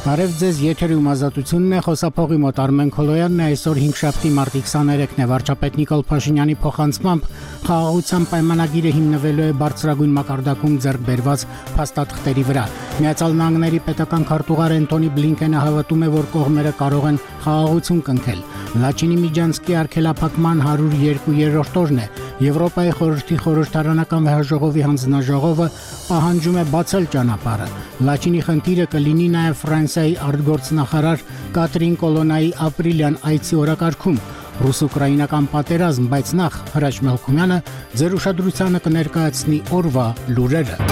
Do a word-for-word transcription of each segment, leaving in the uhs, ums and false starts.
Բարև ձեզ, եթերում ազատությունն է, խոսափողի մոտ Արմեն Քոլոյանն է, այսօր հինգշաբթի մարտի քսաներեքն է, վարչապետ Նիկոլ Փաշինյանի փոխանցմամբ խաղաղության պայմանագիրը հիմնվելու է բարձրագույն մակարդակում ձեռք բերված փաստաթղթերի վրա։ Միացյալ Նահանգների պետական քարտուղար Անթոնի Բլինքենը հավատում է, որ կողմերը կարող են խաղաղություն կնքել։ Լաչինի Միջանցկի արգելափակման հարյուր երկու երրորդ օրն է։ Եվրոպայի խորհրդի խորհրդարանական վեհաժողովի հանձնաժողովը պահանջում է բացել ճանապարհը։ Լաչինի խնդիրը կլինի նաև Ֆրանսիայի արտգործնախարար Կատրին Կոլոնայի ապրիլյան այցի օրակարգում։ Ռուս-ուկրաինական պատերազմ, բայց նախ Հրաչ Մելքումյանը ձեր ուշադրությանը կներկայացնի օրվա լուրերը։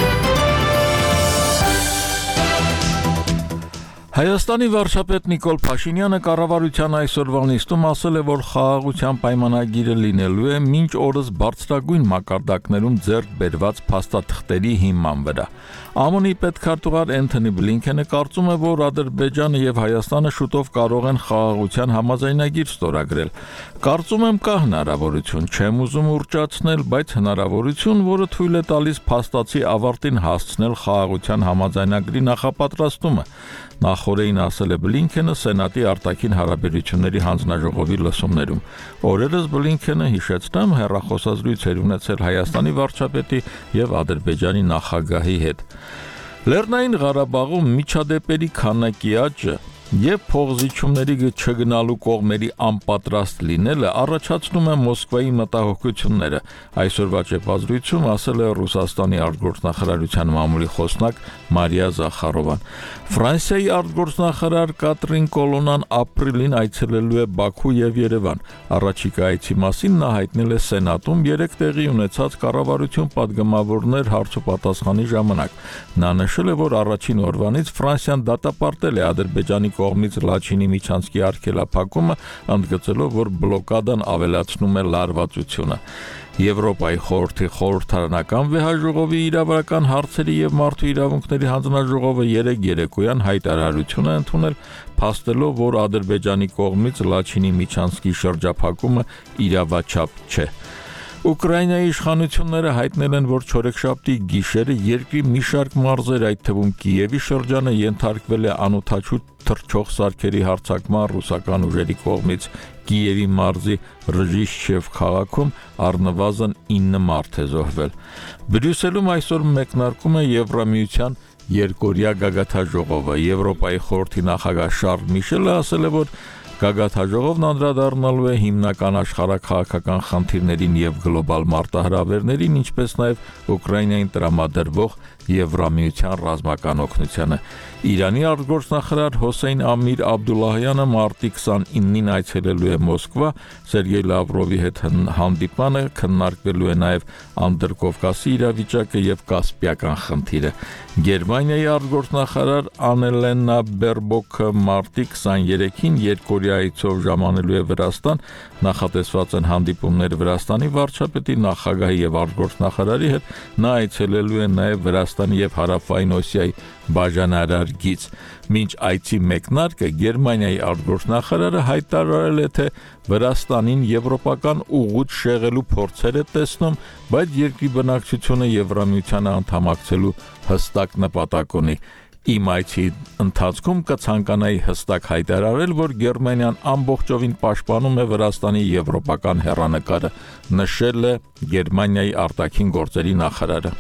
Հայաստանի վարչապետ Նիկոլ Փաշինյանը կառավարության այսօրվա նիստում ասել է, որ խաղաղության պայմանագիրը լինելու է մինչ օրս բարձրագույն մակարդակներում ձեռք բերված փաստաթղթերի հիման վրա։ ԱՄՆ-ի պետքարտուղար Անթոնի Բլինքենը կարծում է, որ Ադրբեջանը եւ Հայաստանը շուտով կարող են խաղաղության համաձայնագիր ստորագրել։ Կարծում եմ կա հնարավորություն, չեմ ուզում ուռճացնել, բայց հնարավորություն, որը թույլ է տալիս փաստացի ավարտին հասցնել խաղաղության համաձայնագրի նախապատրաստումը։ Նախորդին ասել է Բլինքենը Սենատի արտաքին հարաբերությունների հանձնաժողովի լսումներում։ Օրերս Բլինքենը, հիշեցնեմ, հեռախոսազրույց էր ունեցել Հայաստանի վարչապետի եւ Ադրբեջանի նախագահի հետ։ Լեռնային Ղարաբաղում միջադեպերի քանակի աճը եւ փողզիչումների չգնալու կողմերի անպատրաստ լինելը առաջացնում է Մոսկվայի մտահոգությունները։ Այսօրվա ճեպազրույցում ասել է Ռուսաստանի արտգործնախարարության մամուլի խոսնակ Մարիա Զախարովան։ Ֆրանսիայի արտգործնախարար Կատրին Կոլոնան ապրիլին այցելելու է Բաքու եւ Երևան։ Առաջիկա այցի մասին նա հայտնել է Սենատում երեք տեղի ունեցած կառավարություն պատգամավորներ հարցոպատասխանի ժամանակ։ Նա նշել է, որ առաջին օրվանից Ֆրանսիան դատապարտել է Ադրբեջանի կողմից Լաչինի Միջանցկի արգելափակումը, ընդգծելով, որ բլոկադան ավելացնում է լարվածությունը։ Եվրոպայի խորհրդի խորհրդարանական վեհաժողովի իրավական հարցերի եւ մարդու իրավունքների հանձնաժողովը երեկ երեկոյան հայտարարություն է ընդունել, փաստելով, որ Ադրբեջանի կողմից Լաչինի Միջանցկի շրջափակումը իրավաչափ չէ։ Ուկրաինայի իշխանությունները հայտնել են, որ չորեքշաբթի գիշերը երկրի մի շարք մարզեր, այդ թվում Կիևի շրջանը, ենթարկվել է անօդաչու թռչող սարքերի հարձակման ռուսական ուժերի կողմից։ Կիևի մարզի Ռժիշչև քաղաքում առնվազն ինը մարդ է զոհվել։ Բրյուսելում այսօր մեկնարկում է Եվրամիության երկօրյա գագաթաժողովը։ Եվրոպայի խորհրդի նախագահ Շարլ Միշելը ասել է, որ Գագաթաժողովն անդրադառնալու է հիմնական աշխարհաքաղաքական խնդիրներին եւ գլոբալ մարտահրավերներին, ինչպես նաեւ Ուկրաինային տրամադրվող Եվրամիության ռազմական օգնությանը։ Իրանի արտգործնախարար Հոսեյն Ամիր Աբդուլլահյանը մարտի քսանինին այցելելու է Մոսկվա, Սերգեյ Լավրովի հետ հանդիպանը քննարկվելու է նաեւ Անդրկովկասի իրավիճակը եւ Կասպիական խնդիրը։ Գերմանիայի արտգործնախարար Անելենա Բերբոկը մարտի քսաներեքին երկօրյա այցով ժամանելու է Վրաստան, նախատեսված են հանդիպումներ Վրաստանի վարչապետի, նախագահի եւ արտգործնախարարի հետ, նա այցելելու է նաեւ Վրաստանի եւ Հարավային Օսիայի բաժանարար գիծ։ Մինչ այցի մեկնարկը Գերմանիայի արտգործնախարարը հայտարարել է, թե Վրաստանին եվրոպական ուղուց շեղելու փորձեր է տեսնում, բայց երկրի բնակչությունը Եվրամիությանը անդամակցելու հստակ նպատակ ունի։ Իմ այցի ընթացքում կցանկանայի հստակ հայտարարել, որ Գերմանիան ամբողջովին պաշտպանում է Վրաստանի եվրոպական հեռանկարը, նշել է Գերմանիայի արտաքին գործերի նախարարը։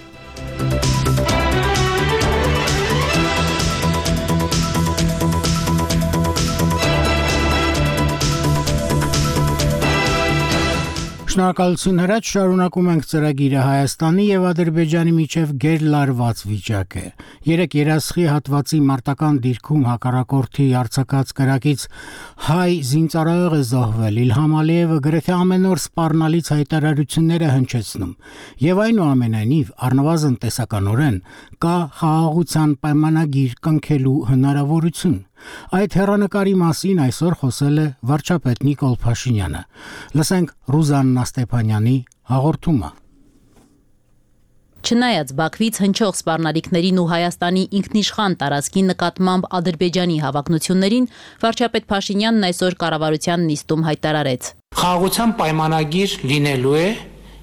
Շնորհակալություն Հրաչ, շարունակում ենք ծրագիրը։ Հայաստանի եւ Ադրբեջանի միջև գերլարված վիճակ է։ Երեք երասխի հատվածի մարտական դիրքում հակառակորդի արձակած կրակից հայ զինծառայող է զոհվել։ Իլհամ Ալիևը գրեթե ամեն օր սպառնալից հայտարարություններ է հնչեցնում։ Եվ այնուամենայնիվ առնվազն տեսականորեն կա խաղաղության պայմանագիր կնքելու հնարավորություն։ Այդ հեռանկարի մասին այսօր խոսել է վարչապետ Նիկոլ Փաշինյանը։ Լսենք Ռուզաննա Ստեփանյանի հաղորդումը։ Չնայած Բաքվից հնչող սպառնալիքներին ու Հայաստանի ինքնիշխան տարածքի նկատմամբ Ադրբեջանի հավակնություններին, վարչապետ Փաշինյանն այսօր կառավարության նիստում հայտարարեց. Խաղաղության պայմանագիր լինելու է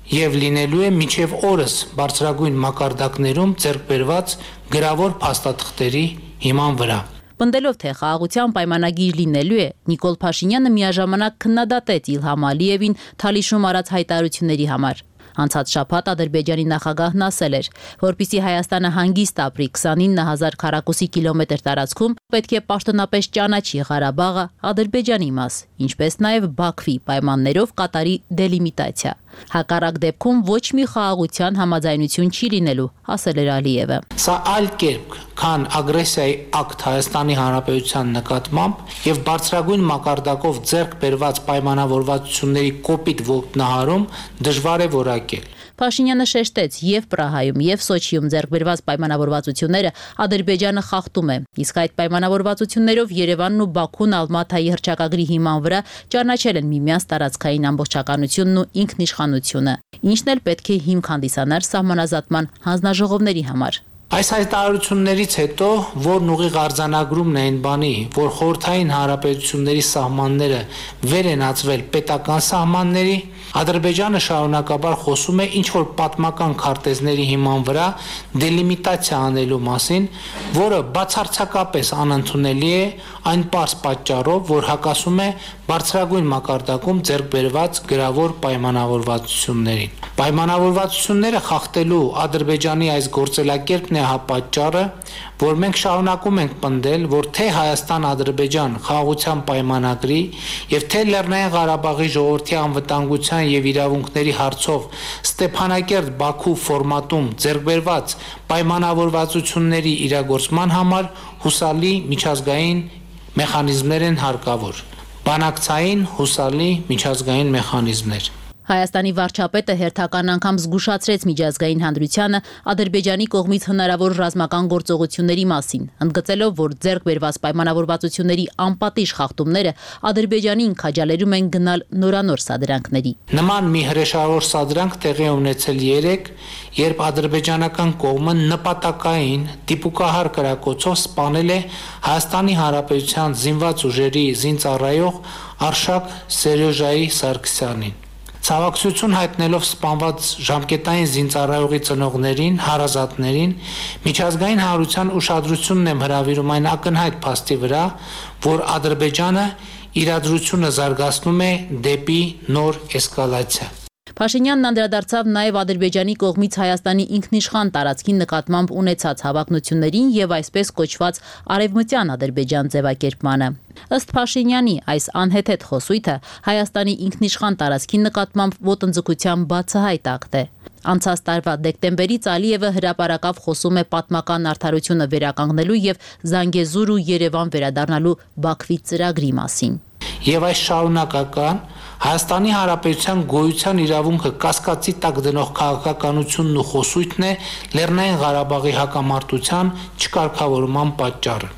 եւ լինելու է մինչեւ օրս բարձրագույն մակարդակներում ձեռք բերված գրավոր փաստաթղթերի հիման վրա։ Պնդելով, թե խաղաղության պայմանագիր լինելու է, Նիկոլ Փաշինյանը միաժամանակ քննադատեց Իլհամ Ալիևին Թալիշում արած հայտարարությունների համար։ Անցած շաբաթ Ադրբեջանի նախագահն ասել էր, որպեսզի Հայաստանը հանգիստ ապրի քսանինը հազար քառակուսի կիլոմետր տարածքում, պետք է պաշտոնապես ճանաչի Ղարաբաղը Ադրբեջանի մաս, ինչպես նաև Բաքվի պայմաններով կատարի դելիմիտացիա։ Հակառակ դեպքում ոչ մի խաղաղության համաձայնություն չի լինելու, ասել էր Ալիևը։ Սա այլ կերպ, քան ագրեսիայի ակտ Հայաստանի Հանրապետության նկատմամբ եւ բարձրագույն մակարդակով ձեռք բերված պայմանավորվածությունների կոպիտ ոտնահարում դժվար է որակել։ Փաշինյանը շեշտեց, եւ Պրահայում, եւ Սոչիում ձեռք բերված պայմանավորվածությունները Ադրբեջանը խախտում է, իսկ այդ պայմանավորվածություններով Երևանն ու Բաքուն Ալմաթայի հռչակագրի հիման վրա ճանաչել են միմյանց տարածքային ամբողջականությունն ու ինքնիշխանությունը, ինչն էլ պետք է հիմք հանդիսանար սահմանազատման հանձնաժողովների համար։ Այս հայտարարություններից հետո, որն ուղիղ արձանագրումն է այն բանի, որ խորհրդային հանրապետությունների սահմանները վեր են ածվել պետական սահմանների, Ադրբեջանը շարունակաբար խոսում է ինչ-որ պատմական քարտեզների հիման վրա դելիմիտացիա անելու մասին, որը բացարձակապես անընդունելի է այն պարզ պատճառով, որ հակասում է բարձրագույն մակարդակում ձեռք բերված գրավոր պայմանավորվածություններին։ Պայմանավորվածությունները խախտելու Ադրբեջանի այս գործելակերպն է հապատճառը, որ մենք շարունակում ենք պնդել, որ թե Հայաստան-Ադրբեջան խաղաղության պայմանագրի եւ թե Լեռնային Ղարաբաղի ժողովրդի անվտանգության եւ իրավունքների հարցով Ստեփանակերտ-Բաքու ֆորմատում ձեռք բերված պայմանավորվածությունների իրագործման համար հուսալի միջազգային մեխանիզմներ են հարկավոր։ Բանակցային հուսալի միջազգային մեխանիզմներ։ Հայաստանի վարչապետը հերթական անգամ զգուշացրեց միջազգային հանրությանը Ադրբեջանի կողմից հնարավոր ռազմական գործողությունների մասին, ընդգծելով, որ ձեռք բերված պայմանավորվածությունների անպատիժ խախտումները Ադրբեջանին քաջալերում են գնալ նորանոր սադրանքների։ Նման մի հրեշավոր սադրանք տեղի ունեցել երեկ, երբ ադրբեջանական կողմը նպատակային դիպուկահար կրակոցով սպանել է Հայաստանի Հանրապետության զինված ուժերի զինծառայող Արշակ Սերյոժայի Սարգսյանին։ Ցավակցություն հայտնելով սպանված ժամկետային զինծառայողի ծնողներին, հարազատներին, միջազգային հանրության ուշադրությունն եմ հրավիրում այն ակնհայտ փաստի վրա, որ Ադրբեջանը իրադրությունը զարգացնում է դեպի նոր էսկալացիա։ Փաշինյանն անդրադարձավ նաև Ադրբեջանի կողմից Հայաստանի ինքնիշխան տարածքի նկատմամբ ունեցած հավակնություններին եւ այսպես կոչված արևմտյան Ադրբեջան ձևակերպմանը։ Ըստ Փաշինյանի, այս անհեթեթ խոսույթը Հայաստանի ինքնիշխան տարածքի նկատմամբ ոտնձգության բացահայտ ակտ է։ Անցած տարվա դեկտեմբերից Ալիևը հրապարակավ խոսում է պատմական արդարությունը վերականգնելու եւ Զանգեզուր ու Երևան վերադառնալու Բաքվի ծրագրի մասին։ Եվ այս շարունակական Հայաստանի Հանրապետության գոյության իրավունքը կասկածի տակ դնող քաղաքականությունն ու խոսույթն է Լեռնային Ղարաբաղի հակամարտության չկարգավորման պատճառը։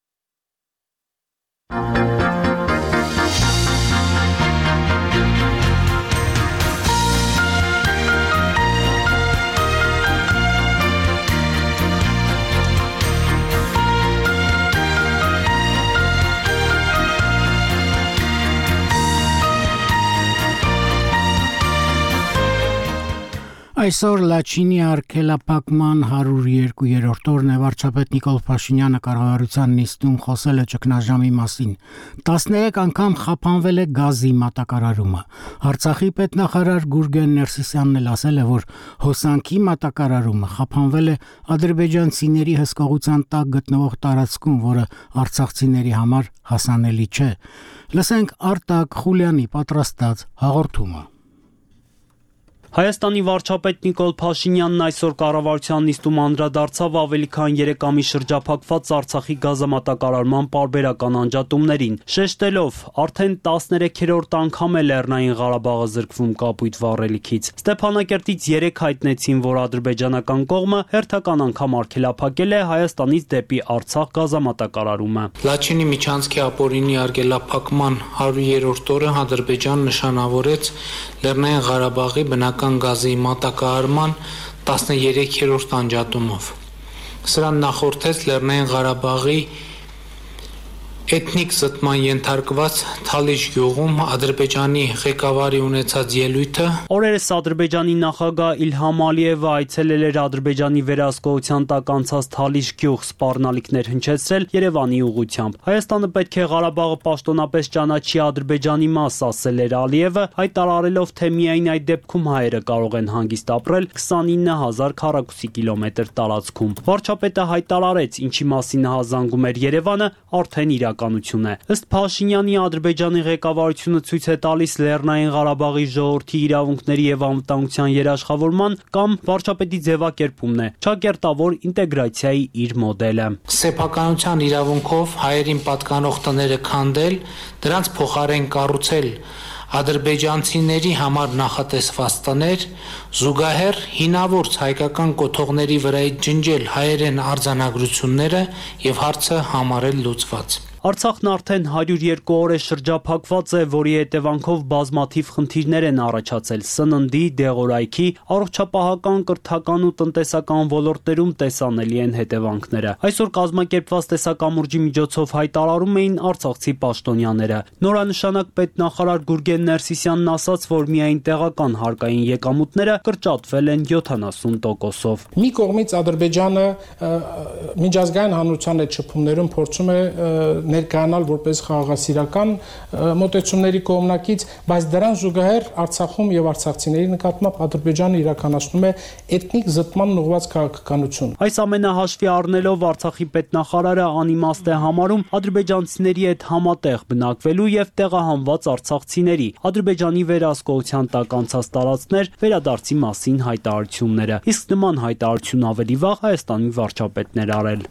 Այսօր Լաչինի արգելափակման հարյուր երկու-րդ օրն է վարչապետ Նիկոլ Փաշինյանը կառավարության նիստում խոսել է ճգնաժամի մասին։ տասներեք անգամ խափանվել է գազի մատակարարումը։ Արցախի պետնախարար Գուրգեն Ներսիսյանն էլ ասել է, որ հոսանքի մատակարարումը խափանվել է ադրբեջանցիների հսկողության տակ գտնվող տարածքում, որը արցախցիների համար հասանելի չէ։ Լսենք Արտակ Խուլյանի պատրաստած հաղորդումը։ Հայաստանի վարչապետ Նիկոլ Փաշինյանն այսօր կառավարության նիստում անդրադարձավ ավելի քան երեք ամիս շրջափակված Արցախի գազամատակարարման պարբերական անջատումներին, շեշտելով, արդեն տասներեքերորդ անգամ է Լեռնային Ղարաբաղը զրկվում կապույտ վառելիքից։ Ստեփանակերտից երեկ հայտնեցին, որ ադրբեջանական կողմը հերթական անգամ արգելափակել է Հայաստանից դեպի Արցախ գազամատակարարումը։ Լաչինի միջանցքի ապօրինի արգելափակման հարյուրերորդ օրը Ադրբեջանն նշանավորեց Լեռնային Ղարաբաղի բնական գազի մատակարարման Էթնիկ զտման ենթարկված Թալիշ գյուղում Ադրբեջանի ղեկավարի ունեցած ելույթը Օրերս Ադրբեջանի նախագահ Իլհամ Ալիևը այցելել էր Ադրբեջանի վերահսկողության տակ անցած Թալիշ գյուղ, սպառնալիքներ հնչեցրել Երևանի ուղղությամբ։ Հայաստանը պետք է Ղարաբաղը պաշտոնապես ճանաչի Ադրբեջանի մաս, ասել էր Ալիևը, հայտարարելով, թե միայն այդ դեպքում հայերը կարող են հանգիստ ապրել քսանինը հազար քառակուսի կիլոմետր տարածքում։ Վարչապետը հայտարարեց, ինչի մասին հազանգում էր Երևանը, արդեն իրականություն է։ Ըստ Փաշինյանի, Ադրբեջանի ղեկավարությունը ցույց է տալիս Լեռնային Ղարաբաղի ժողովրդի իրավունքների եւ անվտանգության երաշխավորման կամ վարչապետի ձևակերպումն է, ճակերտավոր ինտեգրացիայի իր մոդելը։ Սեփականության իրավունքով հայերին պատկանող տները քանդել, դրանց փոխարեն կառուցել ադրբեջանցիների համար նախատեսված տներ, զուգահեռ հինավուրց հայկական կոթողների վրայից ջնջել հայերեն արձանագրությունները եւ հարցը համարել լուծված։ Արցախն արդեն հարյուր երկու օր է շրջափակված է, որի հետևանքով բազմաթիվ խնդիրներ են առաջացել սննդի, դեղորայքի, առողջապահական, կրթական ու տնտեսական ոլորտներում տեսանելի են հետևանքները։ Այսօր կազմակերպված տեսակամուրջի միջոցով հայտարարում էին արցախցի պաշտոնյաները։ Նորանշանակ պետնախարար Գուրգեն Ներսիսյանն ասաց, որ միայն տեղական հարկային եկամուտները կրճատվել են յոթանասուն տոկոսով։ Մի կողմից Ադրբեջանը միջազգային հանրության հետ շփումներում փորձում է ներկայանալ որպես խաղաղասիրական մոտեցումների կողմնակից, բայց դրան զուգահեռ Արցախում եւ արցախցիների նկատմամբ Ադրբեջանը իրականացնում է էթնիկ զտման ուղղված քաղաքականություն։ Այս ամենը հաշվի առնելով Արցախի պետնախարարը անիմաստ է համարում ադրբեջանցիների հետ համատեղ բնակվելու եւ տեղահանված արցախցիների Ադրբեջանի վերահսկողության տակ անցած տարածքներ վերադարձի մասին հայտարարությունները։ Իսկ նման հայտարարություն ավելի վաղ Հայաստանի վարչապետն էր արել։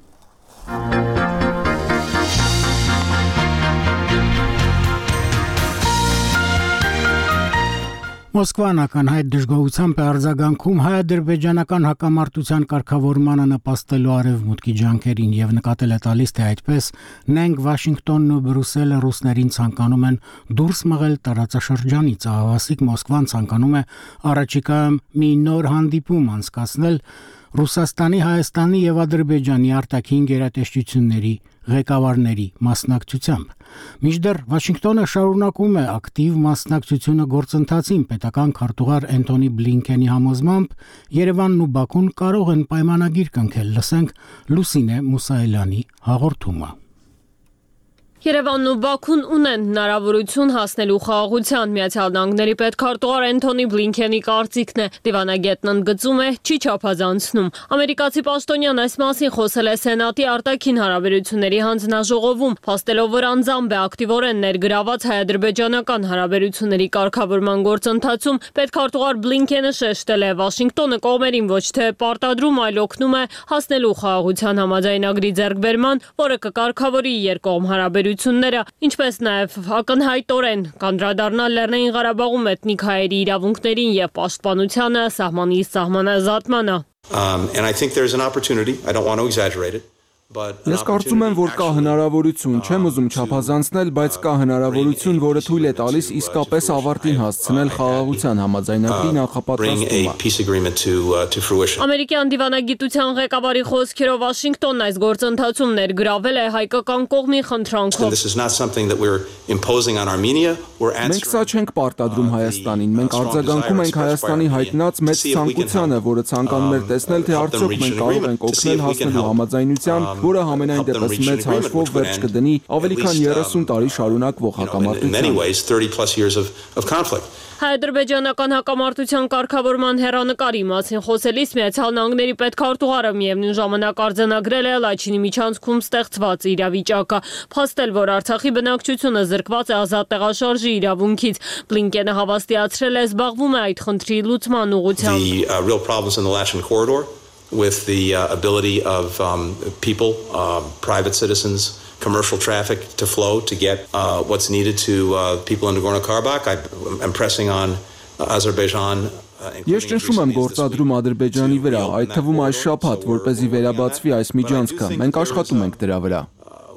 Մոսկվան ականհայտ դժգոհությամբ է արձագանքում հայ-ադրբեջանական հակամարտության կարգավորմանը նպաստելու արևմուտքի ջանքերին եւ նկատել է տալիս, թե այդպես նենք Վաշինգտոնն ու Բրյուսելը ռուսներին ցանկանում են դուրս մղել տարածաշրջանից։ Ահավասիկ Մոսկվան ցանկանում է առաջիկայում մի նոր հանդիպում անցկացնել Ռուսաստանի, Հայաստանի եւ Ադրբեջանի արտաքին գերատեսչությունների ղեկավարների մասնակցությամբ։ Մինչդեռ Վաշինգտոնը շարունակում է ակտիվ մասնակցությունը գործընթացին պետական քարտուղար Էնթոնի Բլինքենի համոզմամբ Երևանն ու Բաքուն կարող են պայմանագիր կնքել, լսենք Լուսինե Մուսայելյանի հաղորդումը։ Երևանն ու Բաքուն ունեն հնարավորություն հասնելու խաղաղության։ Միացյալ Նահանգների պետքարտուղար Էնթոնի Բլինքենի կարծիքն է, դիվանագետն ընդգծում է, չի չափազանցնում։ Ամերիկացի պաշտոնյան այս մասին խոսել է Սենատի արտաքին հարաբերությունների հանձնաժողովում, փաստելով, որ անձամբ է ակտիվորեն ներգրաված հայ-ադրբեջանական հարաբերությունների կարգավորման գործընթացում, պետքարտուղար Բլինքենը շեշտել է, Վաշինգտոնը կողմերին ոչ թե պարտադրում, այլ օգնում է հասնելու խաղաղության համաձայնագրի ձեռքբերման, որը կկարգավորի երկկողմ հարաբերությունները, ինչպես նաև ակնհայտորեն կանդրադառնալ Լեռնային Ղարաբաղում էթնիկ հայերի իրավունքներին եւ պաշտպանությանը, սահմանի սահմանազատմանը։ Um, and I think there's an opportunity. I don't want to exaggerate it. Ես կարծում եմ, որ կա հնարավորություն, չեմ ուզում չափազանցնել, բայց կա հնարավորություն, որը թույլ է տալիս իսկապես ավարտին հասցնել խաղաղության համաձայնագրի նախապատրաստումը։ Ամերիկյան դիվանագիտության ղեկավարի խոսքերով Վաշինգտոնն այս գործընթացում ներգրավել է հայկական կողմի խնդրանքով։ Մենք սա չենք պարտադրում Հայաստանին, մենք արձագանքում ենք Հայաստանի հայտնած մեծ ցանկությանը, որը ցանկանում էր տեսնել, թե արդյոք մենք կարող ենք օգնել հասնելու համաձայնության, որը համենայն դեպս մեծ հաշվով վերջ կդնի ավելի քան երեսուն տարի շարունակվող հակամարտության։ Հայ-ադրբեջանական հակամարտության կարգավորման հեռանկարի մասին խոսելիս Միացյալ Նահանգների պետքարտուղարը միևնույն ժամանակ արձանագրել է Լաչինի միջանցքում ստեղծված իրավիճակը, փաստել, որ Արցախի բնակչությունը զրկված է ազատ տեղաշարժի իրավունքից։ Բլինկենը հավաստիացրել է, զբաղվում է այդ խնդրի լուծման ուղղությամբ։ With the uh, ability of um, people, uh, private citizens, commercial traffic to flow to get uh, what's needed to uh, people in Nagorno-Karabakh. I, I'm pressing on uh, Azerbaijan. Ես ճնշում եմ գործադրում Ադրբեջանի վրա, այդ թվում այս շաբաթ, որպեսզի վերաբացվի այս միջանցքը։ Մենք աշխատում ենք դրա վրա։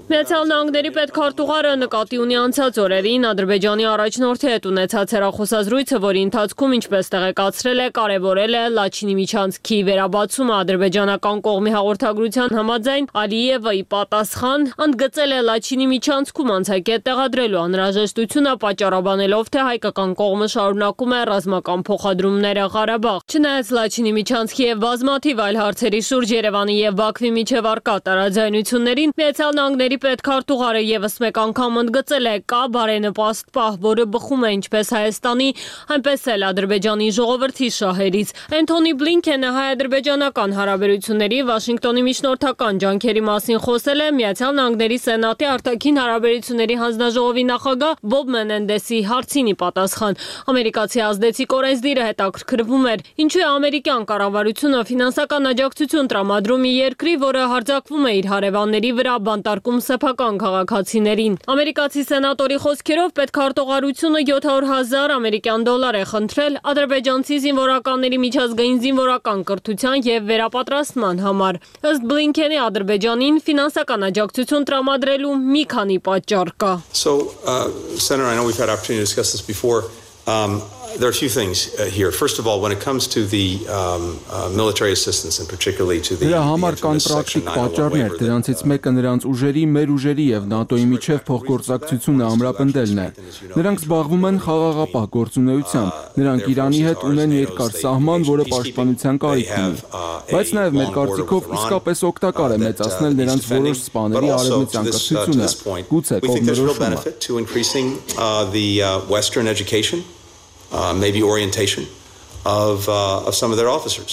Միացյալ Նահանգների պետքարտուղարը նկատի ունի անցած օրերին Ադրբեջանի առաջնորդի հետ ունեցած հեռախոսազրույցը, որի ընթացքում, ինչպես տեղեկացրել է, կարևորել է Լաչինի միջանցքի վերաբացումը ադրբեջանական կողմի հաղորդագրության համաձայն Ալիևը ի պատասխան ընդգծել է Լաչինի միջանցքում անցակետ տեղադրելու անհրաժեշտությունը, պատճառաբանելով, թե հայկական կողմը շարունակում է ռազմական փոխադրումները Ղարաբաղ։ Չնայած Լաչինի միջանցքի եւ բազմաթիվ այլ հարցերի շուրջ Երևանի եւ Բաքվի միջև առկա տարաձայնություններին Միացյալ Նահանգների պետքարտուղարը եւս մեկ անգամ ընդգծել է, կա բարենպաստ պահ, որը բխում է ինչպես Հայաստանի, այնպես էլ Ադրբեջանի ժողովրդի շահերից։ Էնթոնի Բլինքենը հայ-ադրբեջանական հարաբերությունների Վաշինգտոնի միջնորդական ջանքերի մասին խոսել է Միացյալ Նահանգների Սենատի արտաքին հարաբերությունների հանձնաժողովի նախագահ Բոբ Մենենդեսի հարցին ի պատասխան։ Ամերիկացի ազդեցիկ օրենսդիրը հետաքրքրվում էր, ինչու է ամերիկյան կառավարությունը ֆինանսական աջակցություն տրամադրում մի երկրի, որը հարձակվում է իր հարևանների վրա, բանտարկում սեփական քաղաքացիներին։ Ամերիկացի սենատորի խոսքերով պետքարտուղարությունը յոթ հարյուր հազար ամերիկյան դոլար է խնդրել ադրբեջանցի զինվորականների միջազգային զինվորական կրթության եւ վերապատրաստման համար։ Ըստ Բլինքենի Ադրբեջանին ֆինանսական աջակցություն տրամադրելու մի քանի պատճառ կա։ So, uh, Senator, I know we've had opportunity to discuss this before. Um, There are a few things uh, here. First of all, when it comes to the um, uh, military assistance and particularly to the Դրա համար կան պրակտիկ պատճառներ, դրանցից մեկը նրանց ուժերի, մեր ուժերի եւ ՆԱՏՕ-ի միջև փոխգործակցությունը ամրապնդելն է։ Նրանք զբաղվում են խաղաղապահ գործունեությամբ, նրանք Իրանի հետ ունեն երկար սահման, որը պաշտպանության կարիք ունի։ Բայց նաեւ մեր կարծիքով իսկապես օգտակար է մեծացնել նրանց որոշ սպաների արևմտյան կրթությունը, գուցե կողմնորոշումը։ Uh, maybe orientation of, uh, of some of their officers.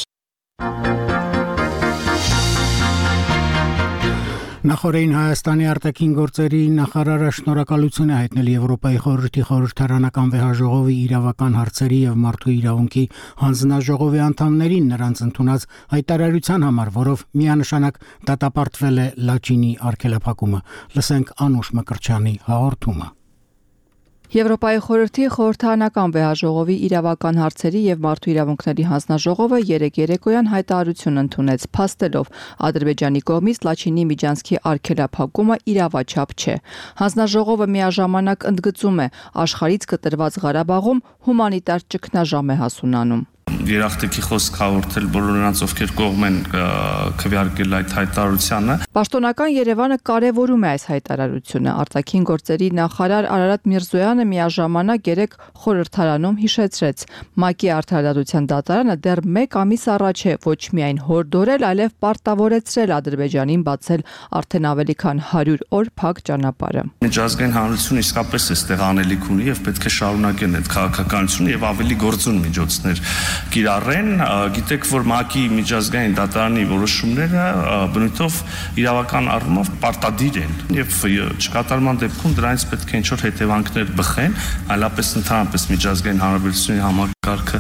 Նախորդին Հայաստանի արտաքին գործերի նախարարը շնորհակալություն է հայտնել Եվրոպայի խորհրդի խորհրդարանական վեհաժողովի իրավական հարցերի եւ մարդու իրավունքի հանձնաժողովի անդամներին նրանց ընդունած հայտարարության համար, որով միանշանակ դատապարտվել է Լաչինի արգելափակումը։ Լսենք Անուշ Մկրտչյանի հաղորդումը։ Եվրոպայի խորհրդի խորհրդարանական վեհաժողովի իրավական հարցերի եւ մարդու իրավունքների հանձնաժողովը երեկ երեկոյան հայտարարություն ընդունեց, փաստելով Ադրբեջանի կողմից Լաչինի միջանցքի արգելափակումը իրավաչափ չէ։ Հանձնաժողովը միաժամանակ ընդգծում է, աշխարհից կտրված Ղարաբաղում հումանիտար ճգնաժամ է հասունանում։ Երախտիկի խոսք հաղորդել բոլոր նրանց, ովքեր կողմ են քվեարկել այդ հայտարարությանը։ Պաշտոնական Երևանը կարևորում է այս հայտարարությունը։ Արտաքին գործերի նախարար Արարատ Միրզոյանը միաժամանակ երեկ խորհրդարանում հիշեցրեց. ՄԱԿ-ի արդարադատության դատարանը դեռ մեկ ամիս առաջ է ոչ միայն հորդորել, այլև պարտավորեցրել Ադրբեջանին բացել արդեն ավելի քան հարյուր օր փակ ճանապարհը։ Միջազգային հանրությունը իսկապես էստեղ անելիք ունի եւ պետք է շարունակեն այդ քաղաքականությունը եւ ավելի գործուն միջոցներ կիրառեն, գիտեք, որ ՄԱԿ-ի միջազգային դատարանի որոշումները բնույթով իրավական առումով պարտադիր են եւ չկատարման դեպքում դրանից պետք է ինչ-որ հետևանքներ բխեն, այլապես ընդհանրապես միջազգային հանրապետությունների համակարգը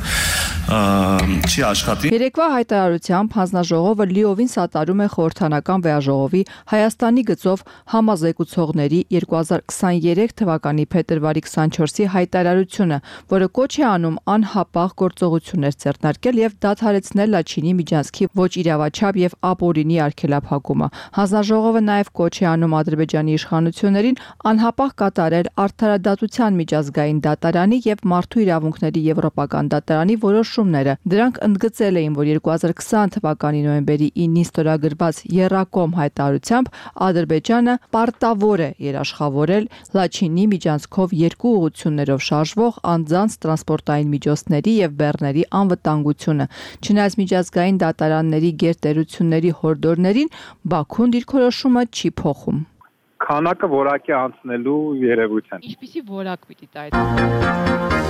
չի աշխատի։ Երեկվա հայտարարությամբ հանձնաժողովը լիովին սատարում է խորհրդարանական վեհաժողովի Հայաստանի գծով համազեկուցողների երկու հազար քսաներեք թվականի փետրվարի քսանչորսի հայտարարությունը, որը կոչ է անում անհապաղ գործողություններ ձեռնարկել եւ դադարեցնել Լաչինի միջանցքի ոչ իրավաչափ եւ ապօրինի արգելափակումը։ Հանձնաժողովը նաեւ կոչ է անում Ադրբեջանի իշխանություններին անհապաղ կատարել արդարադատության միջազգային դատարանի եւ մարդու իրավունքների եվրոպական դատարանի որոշումները։ Դրանք ընդգծել էին, որ երկու հազար քսան թվականի նոյեմբերի ինին ստորագրված Եռակոմ հայտարարությամբ Ադրբեջանը պարտավոր է երաշխավորել Լաչինի միջանցքով երկու ուղղություններով շարժվող անձանց տրանսպորտային միջոցների եւ բեռների անվտանգությունը։ Չնայած միջազգային դատարանների գերտերությունների հորդորներին, Բաքուն դիրքորոշումը չի փոխում։ Քանակը որակի անցնելու երևույթ են։ Ինչպիսի որակ պիտի տա այդ։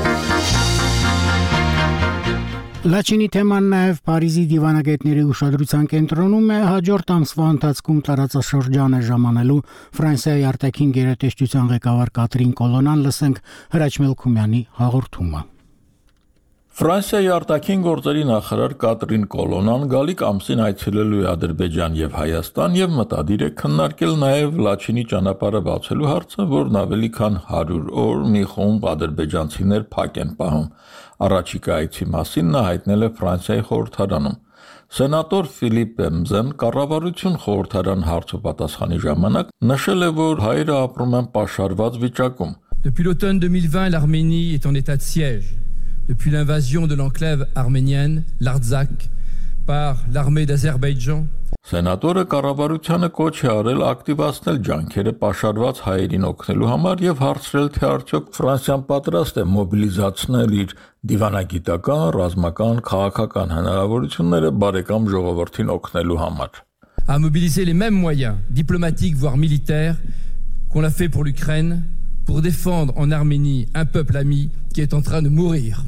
Լաչինի թեման նաև Փարիզի դիվանագետների ուշադրության կենտրոնում է հաջորդ ամսվա ընթացքում տարածաշրջան է ժամանելու Ֆրանսիայի արտաքին գերատեսչության ղեկավար Կատրին Կոլոնան, լսենք Հրաչ Մելքումյանի հաղորդումը։ Ֆրանսիայի արտաքին գործերի նախարար Կատրին Կոլոնան գալիք ամսին այցելելու է Ադրբեջան եւ Հայաստան եւ մտադիր է քննարկել նաեւ Լաչինի ճանապարհը բացելու հարցը, որն ավելի քան հարյուր օր մի խումբ ադրբեջանցիներ փակ են պահում։ Առաջիկա այցի մասին նա հայտնել է Ֆրանսիայի խորհրդարանում։ Սենատոր Ֆիլիպ Բեմզեն կառավարություն խորհրդարան հարցոպատասխանի ժամանակ նշել է, որ հայերը ապրում են պաշարված վիճակում։ Depuis l'automne deux mille vingt, l'Arménie est en état de siège. Depuis l'invasion de l'enclave arménienne, l'Artsakh, par l'armée d'Azerbaïdjan. Սենատորը կառավարությանը կոչ է արել ակտիվացնել ջանքերը պաշարված հայերին օգնելու համար եւ հարցրել, թե արդյոք Ֆրանսիան պատրաստ է մոբիլիզացնել իր դիվանագիտական, ռազմական, քաղաքական հնարավորությունները բարեկամ ժողովրդին օգնելու համար։ À mobiliser les mêmes moyens diplomatiques voire militaires qu'on l'a fait pour l'Ukraine pour défendre en Arménie un peuple ami qui est en train de mourir.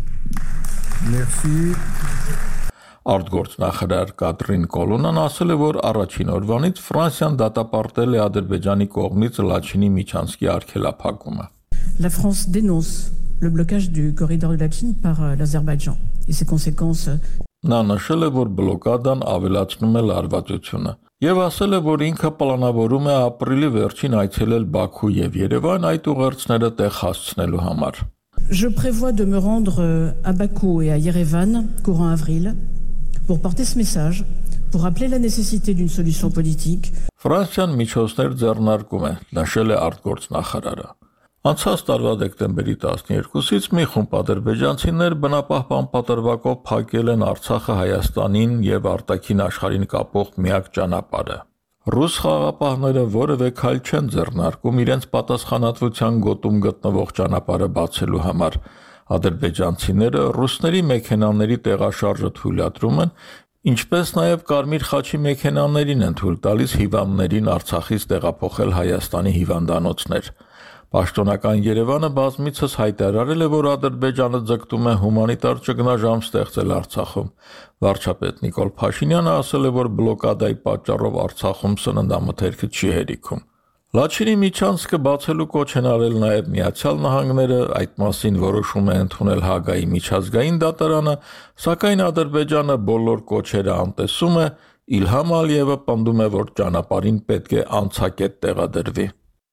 Merci. Արտգործնախարար Կատրին Կոլոնան ասել է, որ առաջին օրվանից Ֆրանսիան դատապարտել է Ադրբեջանի կողմից Լաչինի միջանցքի արգելափակումը։ La France dénonce le blocage du corridor de Lachin par l'Azerbaïdjan et ses conséquences. Նա նշել է, որ բլոկադան ավելացնում է լարվածությունը եւ ասել է, որ ինքը պլանավորում է ապրիլի վերջին այցելել Բաքու եւ Երևան այդ ուղերձները տեղ հասցնելու համար։ Je prévois de me rendre à Bakou et à Yerevan courant avril pour porter ce message, pour rappeler la nécessité d'une solution politique. Ֆրանսիան միջոցներ ձեռնարկում է, նշել է արտգործնախարարը։ Անցած տարվա դեկտեմբերի տասներկուսից մի խումբ ադրբեջանցիներ բնապահպան պատրվակով փակել են Արցախը Հայաստանին եւ արտաքին աշխարհին կապող միակ ճանապարհը։ Ռուս խաղապահները որևէ քայլ չեն ձեռնարկում իրենց պատասխանատվության գոտում գտնվող ճանապարհը բացելու համար։ Ադրբեջանցիները ռուսների մեքենաների տեղաշարժը թույլատրում են, ինչպես նաև Կարմիր խաչի մեքենաներին են թույլ տալիս հիվանդներին Արցախից տեղափոխել Հայաստանի հիվանդանոցներ։ Պաշտոնական Երևանը բազմիցս հայտարարել է, որ Ադրբեջանը ձգտում է հումանիտար ճգնաժամ ստեղծել Արցախում։ Վարչապետ Նիկոլ Փաշինյանը ասել է, որ բլոկադայի պատճառով Արցախում սննդամթերքը չի հերիքում։ Լաչինի միջանցքը բացելու կոչ են արել նաև Միացյալ Նահանգները, այդ մասին որոշում է ընդունել Հագայի միջազգային դատարանը, սակայն Ադրբեջանը բոլոր կոչերը անտեսում է, Իլհամ Ալիևը պնդում է, որ ճանապարհին պետք է անցակետ տեղադրվի։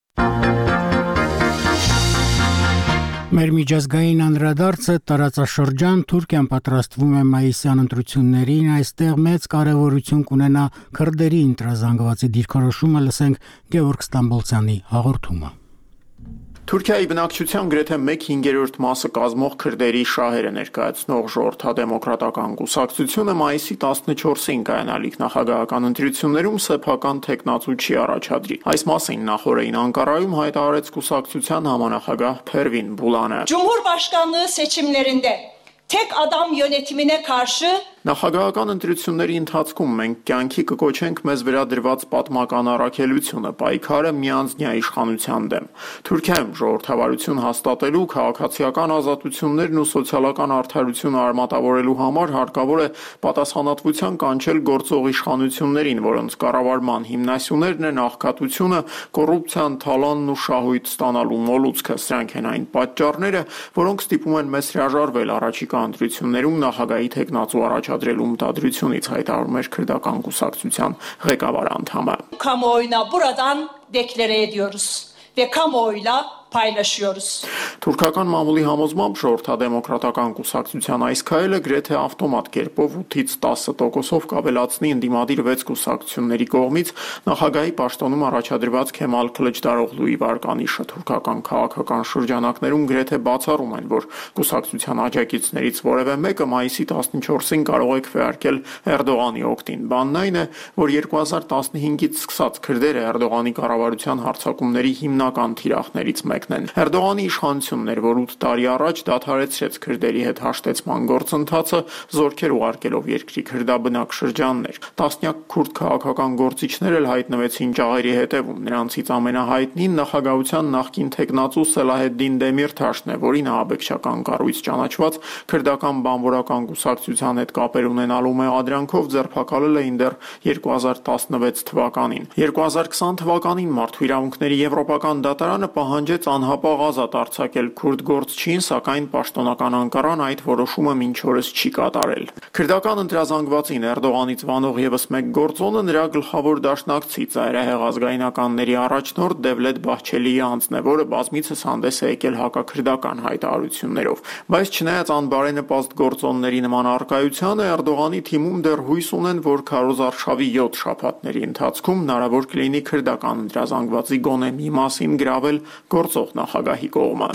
Մեր միջազգային անդրադարձը տարածաշրջան Թուրքիան պատրաստվում է մայիսյան ընտրություններին, այստեղ մեծ կարևորություն կունենա քրդերի ընտրազանգվածի դիրքորոշումը, լսենք Գևորգ Ստամբոլցյանի հաղորդումը։ Թուրքիայի բնակչության գրեթե մեկ հինգերորդ մասը կազմող քրդերի շահերը ներկայացնող ժողովրդադեմոկրատական կուսակցությունը մայիսի տասնչորսին կայանալիք նախագահական ընտրություններում սեփական թեկնածու չի առաջադրի։ Այս մասին նախորդին Անկարայում հայտարարեց կուսակցության համանախագահ Փերվին Բուլանը։ Cumhurbaşkanlığı seçimlerinde tek adam yönetimine karşı Նախագահական ընտրությունների ընթացքում մենք կյանքի կկոչենք մեզ վերադրված պատմական առաքելությունը, պայքարը միանձնյա իշխանության դեմ։ Թուրքիայում ժողովրդավարություն հաստատելու, քաղաքացիական ազատություններն ու սոցիալական արդարությունը արմատավորելու համար հարկավոր է պատասխանատվության կանչել գործող իշխանություններին, որոնց կառավարման հիմնասյուներն են աղքատությունը, կոռուպցիան, թալանն ու շահույթ ստանալու մոլուցքը։ Սրանք են այն պատճառները, որոնք ստիպում են մեզ հրաժարվել առաջիկա ընտրություններում նախագահի թեկնածու առաջ Adrelum tadrությունից հայտարարում էր քրդական կուսակցության ղեկավար անդամը։ Kamuoyuna buradan deklare ediyoruz ve kamuoyuyla paylaşıyoruz. Թուրքական մամուլի համոզմամբ ժողովրդադեմոկրատական կուսակցության այս քայլը գրեթե ավտոմատ կերպով ութից տասը տոկոսով կավելացնի ընդդիմադիր վեց կուսակցությունների կողմից նախագահի պաշտոնում առաջադրված Քեմալ Քլիչդարօղլուի վարկանիշը։ Թուրքական քաղաքական շրջանակներում գրեթե բացառում են, որ կուսակցության աջակիցներից որևէ մեկը մայիսի տասնչորսին կարող է քվեարկել Էրդողանի օգտին։ Բանն այն է, որ երկու հազար տասնհինգից սկսած քրդերը Էրդողանի կառավարության հարձակումների հիմնական թիրախներից մեկն են։ Էրդողանի իշխանությունն էր, որ ութ տարի առաջ դադարեցրեց քրդերի հետ հաշտեցման գործընթացը, զորքեր ուղարկելով երկրի քրդաբնակ շրջաններ։ Տասնյակ քուրդ քաղաքական գործիչներ էլ հայտնվեցին ճաղերի հետևում։ Նրանցից ամենահայտնին նախագահության նախկին թեկնածու Սելահեդդին Դեմիրթաշն է, որին ահաբեկչական կառույց ճանաչված քրդական բանվորական կուսակցության հետ կապեր ունենալու մեղադրանքով ձերբակալել էին դեռ երկու հազար տասնվեց թվականին։ երկու հազար քսան թվականին Մարդու իրավունքների եվրոպական դատարանը պահանջեց անհապաղ ազատ արձակել կոչել քուրդ գործչին, սակայն պաշտոնական Անկարան այդ որոշումը մինչ օրս չի կատարել։ Քրդական ընտրազանգվածին Էրդողանից վանող եւս մեկ գործոնը նրա գլխավոր դաշնակցի ծայրահեղ ազգայնականների առաջնորդ Դևլետ Բահչելիի անձն է, որը բազմիցս հանդես է եկել հակաքրդական հայտարարություններով։ Բայց չնայած անբարենպաստ գործոնների նման առկայությանը, Էրդողանի թիմում դեռ հույս ունեն, որ քարոզարշավի յոթ շաբաթների ընթացքում հնարավոր կլինի քրդական ընտրազանգվածի գոնե մի մասին գրավել գործող նախագահի կողմը։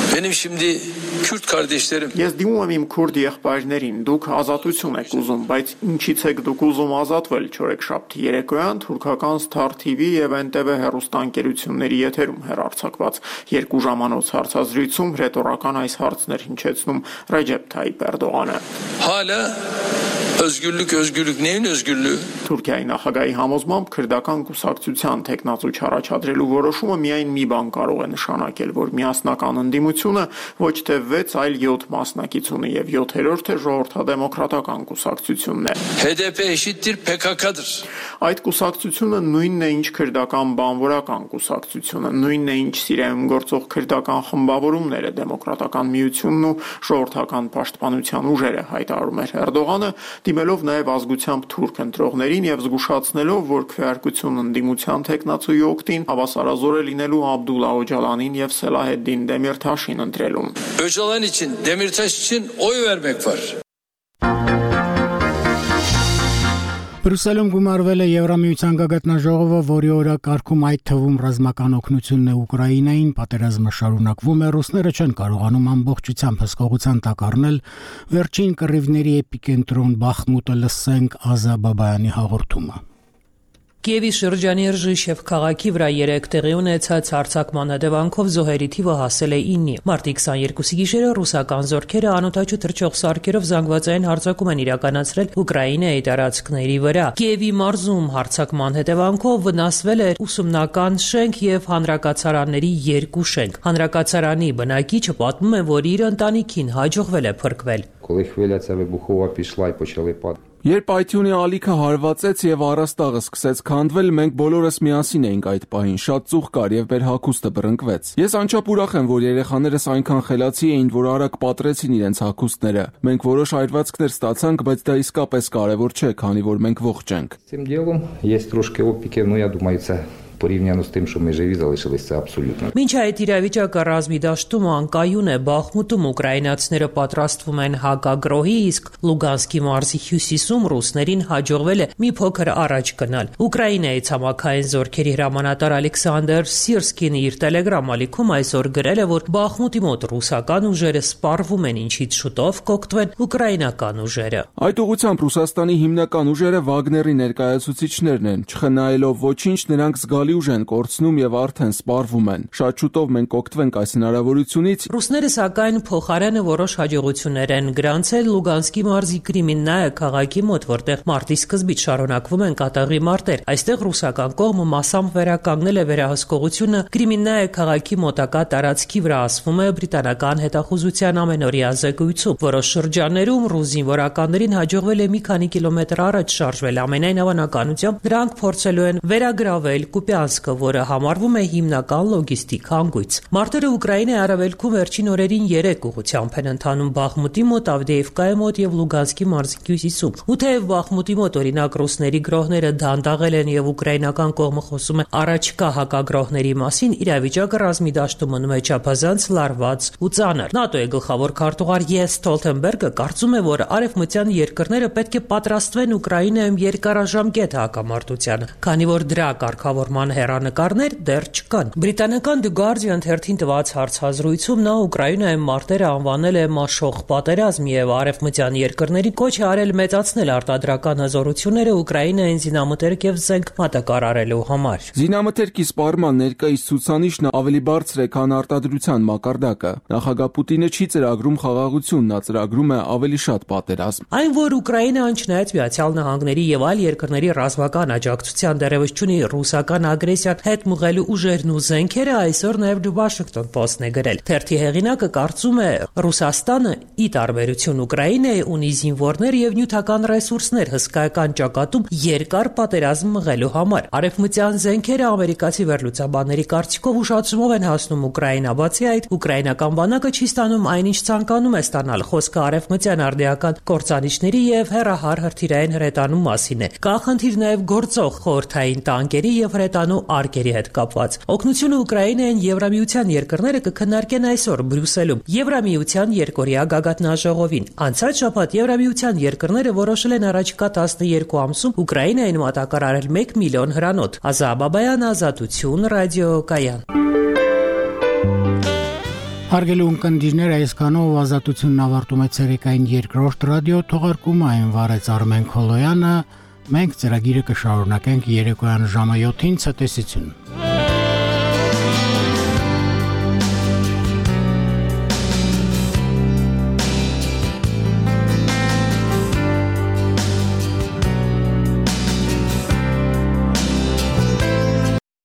Ես դիմում եմ իմ քուրդ եղբայրներին, դուք ազատություն եք ուզում, բայց ինչից եք դուք ուզում ազատվել չորեքշաբթի երեկոյան թուրքական Star T V եւ N T V հեռուստաընկերությունների եթերում հեռարձակված երկու ժամանոց հարցազրույցում ռետորական այս հարցն էր հնչեցնում Ռեջեփ Թայիփ Էրդողանը։ Հալը Özgürlük, özgürlük, neyin özgürlüğü? Թուրքիայի նախագահի համոզմամբ քրդական կուսակցության տեխնացու չառաջադրելու որոշումը միայն մի բան կարող է նշանակել, որ միասնական ընդդիմությունը ոչ թե վեց, այլ յոթ մասնակից ունի եւ յոթերորդը ժողովրդադեմոկրատական կուսակցությունն է։ H D P eşittir P K K'dır։ Այդ կուսակցությունը նույնն է ինչ քրդական բանվորական կուսակցությունը, նույնն է ինչ Սիրիայում գործող քրդական խմբավորումները, դեմոկրատական միությունն ու ժողովրդական պաշտպանության ուժերը, հայտարարում էր Էրդողանը, դիմելով նաև ազգությամբ թուրք ընտրողներին եւ զգուշացնելով, որ քվեարկություն ընդդիմության տեխնացուի օգտին հավասարազոր է լինելու Աբդուլլա Օջալանին եւ Սելահեդդին Դեմիրթաշին ընտրելուն։ Öcalan için, Demirtaş için oy vermek var։ Բրուսելում գումարվել է Եվրամիության գագաթնաժողովը, որի օրակարգում այդ թվում ռազմական օգնությունն է Ուկրաինային, պատերազմը շարունակվում է, ռուսները չեն կարողանում ամբողջությամբ հսկողության տակ առնել վերջին կռիվների էպիկենտրոն Բախմուտը, լսենք Ազա Բաբայանի հաղորդումը։ Կիևի շրջանի Ռժիշև քաղաքի վրա երեք տեղի ունեցած հարձակման հետևանքով զոհերի թիվը հասել է իննի։ Մարտի քսաներկուսի գիշերը ռուսական զորքերը անօդաչու թռչող սարքերով զանգվածային հարձակում են իրականացրել Ուկրաինայի տարածքների վրա։ Կիևի մարզում հարձակման հետևանքով վնասվել է ուսումնական շենք եւ հանրակացարանների երկու շենք։ Հանրակացարանի բնակիչը պատմում է, որ իր ընտանիքին հաջողվել է փրկվել։ Երբ Այթյունի ալիքը հարվածեց եւ առաստաղը սկսեց քանդվել, մենք բոլորս միասին էինք այդ պահին, շատ ծուխ կար եւ մեր հագուստը բռնկվեց։ Ես անչափ ուրախ եմ, որ երեխաներս այնքան խելացի էին, որ արագ պատրեցին իրենց հագուստները։ Մենք որոշ այրվածքներ ստացանք, բայց դա իսկապես կարեւոր չէ, քանի որ մենք ողջ ենք։ порівняно з тим, що ми живі залишились, це абсолютно. Մինչ այդ իրավիճակը ռազմի դաշտում անկայուն է, Բախմուտում ուկրաինացիները պատրաստվում են հակագրոհի, իսկ Լուգանսկի մարզի հյուսիսում ռուսներին հաջողվել է մի փոքր առաջ գնալ։ Ուկրաինայի ցամաքային զորքերի հրամանատար Ալեքսանդր Սիրսկին իր Telegram ալիքում այսօր գրել է, որ Բախմուտի մոտ ռուսական ուժերը սպառվում են, ինչից շուտով կօգտվեն ուկրաինական ուժերը։ Այդ ուղղությամբ Ռուսաստանի հիմնական ուժերը Վագների ներկայացուցիչներն են, չխնայելով ոչինչ, նրանք զգալի ուժ են կորցնում եւ արդեն սպառվում են։ Շատ շուտով մենք կօգտվենք այս հնարավորությունից։ Ռուսները սակայն փոխարենը որոշ հաջողություններ են գրանցել Լուգանսկի մարզի Կրիմիննայա քաղաքի մոտ, որտեղ մարտի սկզբից շարունակվում են կատաղի մարտեր։ Այստեղ ռուսական կողմը մասամբ վերականգնել է վերահսկողությունը Կրիմիննայա քաղաքի մոտակա տարածքի վրա, ասվում է բրիտանական հետախուզության ամենօրյա զեկույցում։ Որոշ շրջաններում ռուս զինվորականներին հաջողվել է մի քանի կիլոմետր առաջ շարժվել։ Ամենայն հավանականությամբ նրանք փորձելու են վերագրավել Կուպյանսկը, որը համարվում է հիմնական լոգիստիկ հանգույց։ Մարտերը Ուկրաինայի արևելքում վերջին օրերին երեք ուղղությամբ են ընթանում Բախմուտի մոտ, Ավդեևկայի մոտ եւ Լուգանսկի մարզի հյուսիսում։ Ու թեև Բախմուտի մոտ օրինակ ռուսների գրոհները դանդաղել են եւ ուկրաինական կողմը խոսում է առաջկա հակագրոհների մասին, իրավիճակը ռազմի դաշտում մնում է չափազանց լարված ու ծանր։ ՆԱՏՕ-ի գլխավոր քարտուղար Յենս Ստոլթենբերգը կարծում է, որ արևմտյան երկրները պետք է պատրաստվեն Ուկրաինայում երկարաժամկետ հակամարտությանը, քանի որ դրա կարգավորման հեռանկարներ դեռ չկան։ Բրիտանական The Guardian թերթին տված հարցազրույցում նա Ուկրաինայում մարտերը անվանել է մաշող պատերազմ եւ արևմտյան երկրների կոչ է արել մեծացնել արտադրական հզորությունները Ուկրաինային զինամթերք եւ զենք մատակարարելու համար։ Զինամթերքի սպառման ներկայիս ցուցանիշն ավելի բարձր է, քան արտադրության մակարդակը։ Նախագահ Պուտինը չի ծրագրում խաղաղություն, նա ծրագրում է ավելի շատ պատերազմ։ Այն, որ Ուկրաինան չնայած Միացյալ Նահանգների եւ այլ երկրների ռազմական աջակցության դեռևս չունի ռուսական ագրեսիան հետ մղելու ուժերն ու զենքերը, այսօր նաև The Washington Post-ն է գրել։ Թերթի հեղինակը կարծում է, Ռուսաստանը ի տարբերություն Ուկրաինայի ունի զինվորներ եւ նյութական ռեսուրսներ հսկայական ճակատում երկար պատերազմ մղելու համար։ Արևմտյան զենքերը ամերիկացի վերլուծաբանների կարծիքով ուշացումով են հասնում Ուկրաինա, բացի այդ, ուկրաինական բանակը չի ստանում այնինչ ցանկանում է ստանալ։ Խոսքը արևմտյան արդիական կործանիչների եւ հեռահար հրթիռային հրետանու մասին է։ Կա խնդիր նաև գործող խորհրդային տանկերի եւ հրետանու արկերի հետ կապված։ Օգնությունը Ուկրաինային Եվրամիության երկրները կքննարկեն այսօր Բրյուսելում Եվրամիության երկօրյա գագաթնաժողովին։ Անցած շաբաթ Եվրամիության երկրները որոշել են առաջիկա տասներկու ամսում Ուկրաինային մատակարարել մեկ միլիոն հրանոթ։ Ազա Բաբայան, Ազատություն, ռադիոկայան։ Հարգելի ունկնդիրներ, այսքանով Ազատությունն ավարտում է ցերեկային երկրորդ ռադիո թողարկումը, այն վարեց Արմեն Քոլոյանը։ Մենք ծրագիրը կշարունակենք երեկոյան ժամը յոթին ցտեսություն։